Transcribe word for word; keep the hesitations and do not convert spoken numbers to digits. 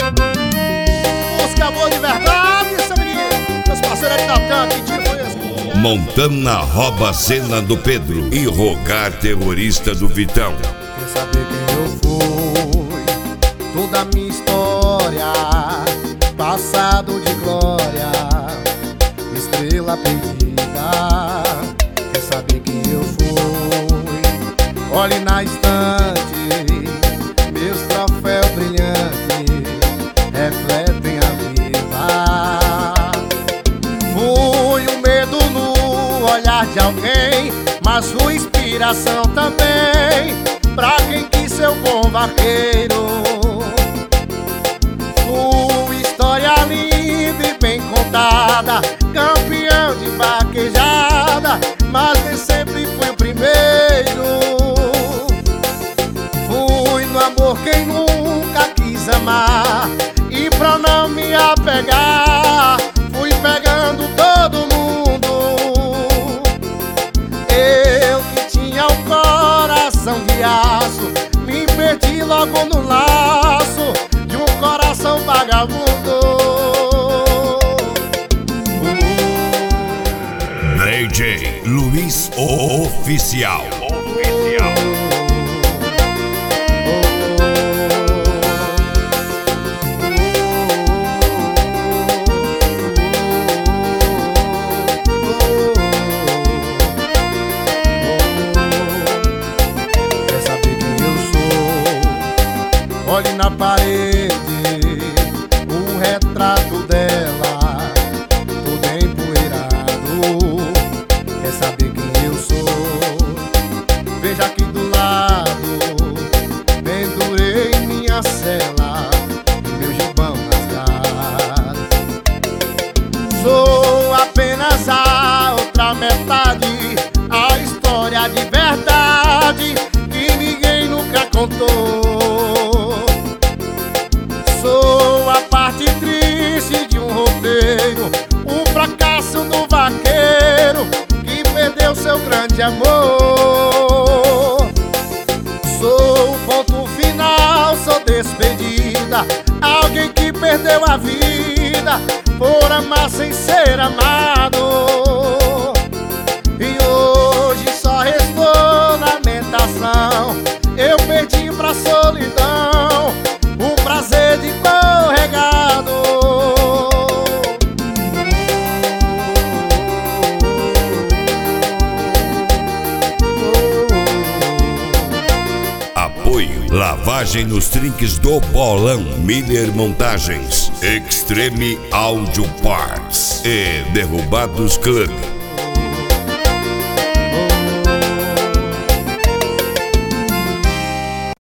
Música boa de verdade, seu menino. Meus parceiros de Natan, que dia foi esse? Montana rouba a cena do Pedro e Rogar terrorista do Vitão. Quer saber quem eu fui? Toda a minha história, passado de glória, estrela perdida. Quer saber quem eu fui? Olhe na estante, meus troféus brilhantes refletem a vida. Fui um medo no olhar de alguém, mas fui inspiração também pra quem quis ser um bom vaqueiro. Fui história linda e bem contada, campeão de vaquejada, mas nem sempre fui o primeiro. Fui no amor quem nunca quis amar, e pra não me apegar fui pegando todo mundo. Eu que tinha o coração de aço, me perdi logo no laço de um coração vagabundo. D J Luiz Oficial. Oficial. Olhe na parede o retrato dela, todo empoeirado. Quer saber quem eu sou? Veja aqui do lado, pendurei minha cela e meu gibão rasgado. Sou apenas a outra metade, a história de verdade que ninguém nunca contou. Sou a parte triste de um roteiro, um fracasso do vaqueiro que perdeu seu grande amor. Sou o ponto final, sou despedida, alguém que perdeu a vida por amar sem ser amado. E hoje só restou lamentação, eu perdi pra solidão o prazer de corregado. Apoio lavagem nos trinques do Bolão, Miller Montagens, Extreme Audio Parts e Derrubados Club.